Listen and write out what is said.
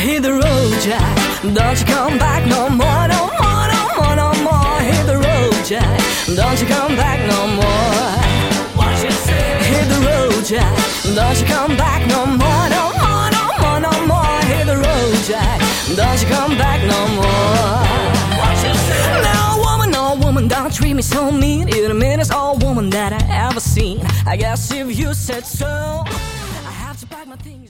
Hit the road, Jack. Don't you come back no more, no more, no more, no more. Hit the road, Jack. Don't you come back no more. What you say? Hit the road, Jack. Don't you come back no more, no more, no more, no more. Hit the road, Jack. Don't you come back no more. What you say? No woman, don't treat me so mean. You're the meanest old woman that I ever seen. I guess if you said so, I have to pack my things.